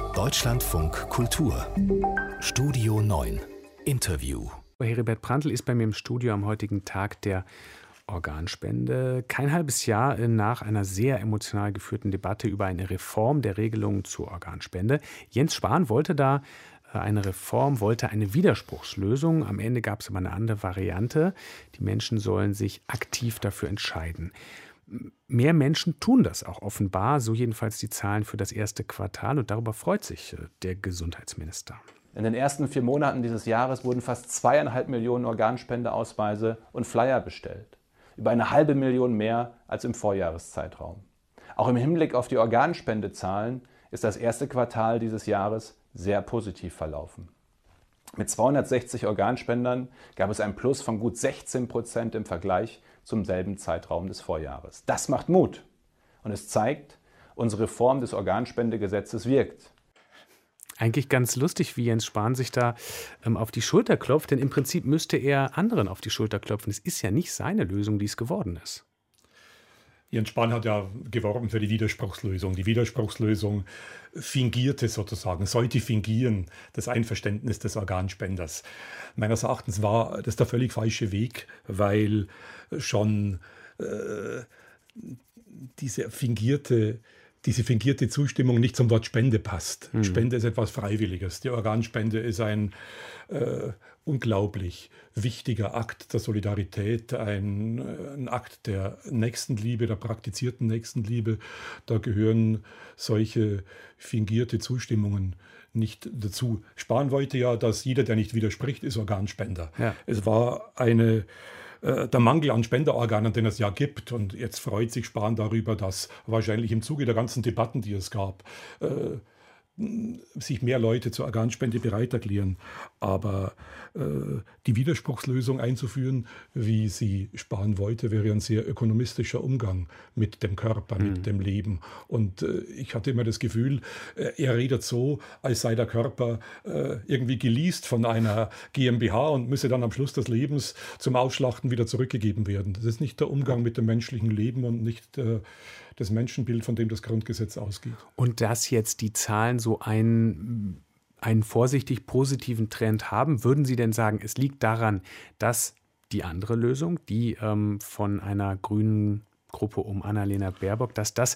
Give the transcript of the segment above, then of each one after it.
Deutschlandfunk Kultur Studio 9 Interview. Heribert Prantl ist bei mir im Studio am heutigen Tag der Organspende. Kein halbes Jahr nach einer sehr emotional geführten Debatte über eine Reform der Regelungen zur Organspende. Jens Spahn wollte da eine Reform, wollte eine Widerspruchslösung. Am Ende gab es aber eine andere Variante. Die Menschen sollen sich aktiv dafür entscheiden. Mehr Menschen tun das auch offenbar, so jedenfalls die Zahlen für das erste Quartal. Und darüber freut sich der Gesundheitsminister. In den ersten 4 Monaten dieses Jahres wurden fast 2,5 Millionen Organspendeausweise und Flyer bestellt. Über 500.000 mehr als im Vorjahreszeitraum. Auch im Hinblick auf die Organspendezahlen ist das erste Quartal dieses Jahres sehr positiv verlaufen. Mit 260 Organspendern gab es ein Plus von gut 16% im Vergleich zum selben Zeitraum des Vorjahres. Das macht Mut und es zeigt, unsere Reform des Organspendegesetzes wirkt. Eigentlich ganz lustig, wie Jens Spahn sich da auf die Schulter klopft, denn im Prinzip müsste er anderen auf die Schulter klopfen. Es ist ja nicht seine Lösung, die es geworden ist. Jens Spahn hat ja geworben für die Widerspruchslösung. Die Widerspruchslösung fingierte sozusagen, sollte fingieren das Einverständnis des Organspenders. Meines Erachtens war das der völlig falsche Weg, weil schon diese fingierte Zustimmung nicht zum Wort Spende passt. Spende ist etwas Freiwilliges. Die Organspende ist ein unglaublich wichtiger Akt der Solidarität, ein Akt der Nächstenliebe, der praktizierten Nächstenliebe. Da gehören solche fingierte Zustimmungen nicht dazu. Spahn wollte ja, dass jeder, der nicht widerspricht, ist Organspender. Ja. Es war der Mangel an Spenderorganen, den es ja gibt. Und jetzt freut sich Spahn darüber, dass wahrscheinlich im Zuge der ganzen Debatten, die es gab, sich mehr Leute zur Organspende bereit erklären. Aber die Widerspruchslösung einzuführen, wie sie Spahn wollte, wäre ein sehr ökonomistischer Umgang mit dem Körper, mit dem Leben. Und ich hatte immer das Gefühl, er redet so, als sei der Körper irgendwie geleast von einer GmbH und müsse dann am Schluss des Lebens zum Ausschlachten wieder zurückgegeben werden. Das ist nicht der Umgang mit dem menschlichen Leben und nicht das Menschenbild, von dem das Grundgesetz ausgeht. Und dass jetzt die Zahlen so einen vorsichtig positiven Trend haben, würden Sie denn sagen, es liegt daran, dass die andere Lösung, die von einer grünen Gruppe um Annalena Baerbock, dass das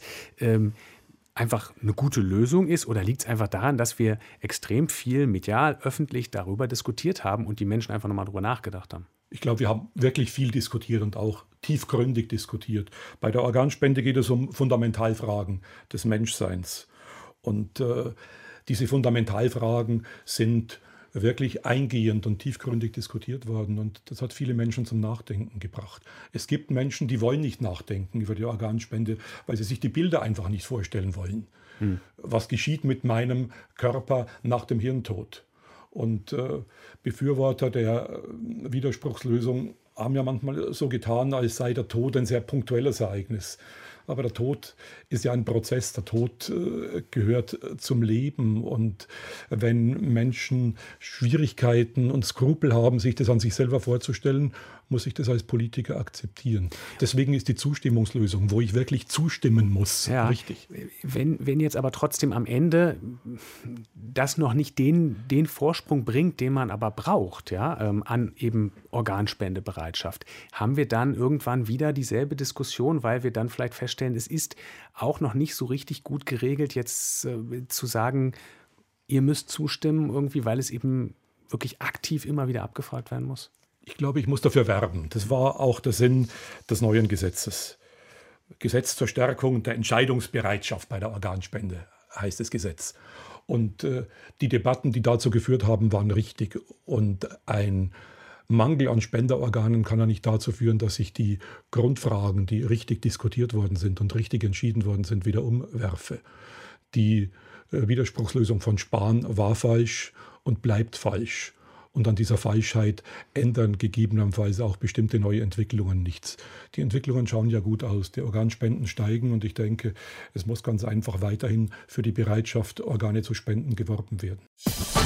einfach eine gute Lösung ist, oder liegt es einfach daran, dass wir extrem viel medial, öffentlich darüber diskutiert haben und die Menschen einfach nochmal drüber nachgedacht haben? Ich glaube, wir haben wirklich viel diskutiert und auch tiefgründig diskutiert. Bei der Organspende geht es um Fundamentalfragen des Menschseins. Und diese Fundamentalfragen sind wirklich eingehend und tiefgründig diskutiert worden. Und das hat viele Menschen zum Nachdenken gebracht. Es gibt Menschen, die wollen nicht nachdenken über die Organspende, weil sie sich die Bilder einfach nicht vorstellen wollen. Was geschieht mit meinem Körper nach dem Hirntod? Und Befürworter der Widerspruchslösung haben ja manchmal so getan, als sei der Tod ein sehr punktuelles Ereignis. Aber der Tod ist ja ein Prozess. Der Tod gehört zum Leben. Und wenn Menschen Schwierigkeiten und Skrupel haben, sich das an sich selber vorzustellen, muss ich das als Politiker akzeptieren. Deswegen ist die Zustimmungslösung, wo ich wirklich zustimmen muss, richtig. Wenn jetzt aber trotzdem am Ende das noch nicht den Vorsprung bringt, den man aber braucht, an eben Organspendebereitschaft, haben wir dann irgendwann wieder dieselbe Diskussion, weil wir dann vielleicht feststellen, es ist auch noch nicht so richtig gut geregelt, jetzt zu sagen, ihr müsst zustimmen irgendwie, weil es eben wirklich aktiv immer wieder abgefragt werden muss? Ich glaube, ich muss dafür werben. Das war auch der Sinn des neuen Gesetzes. Gesetz zur Stärkung der Entscheidungsbereitschaft bei der Organspende heißt das Gesetz. Und die Debatten, die dazu geführt haben, waren richtig. Und ein Mangel an Spenderorganen kann ja nicht dazu führen, dass ich die Grundfragen, die richtig diskutiert worden sind und richtig entschieden worden sind, wieder umwerfe. Die Widerspruchslösung von Spahn war falsch und bleibt falsch. Und an dieser Falschheit ändern gegebenenfalls auch bestimmte neue Entwicklungen nichts. Die Entwicklungen schauen ja gut aus. Die Organspenden steigen und ich denke, es muss ganz einfach weiterhin für die Bereitschaft, Organe zu spenden, geworben werden.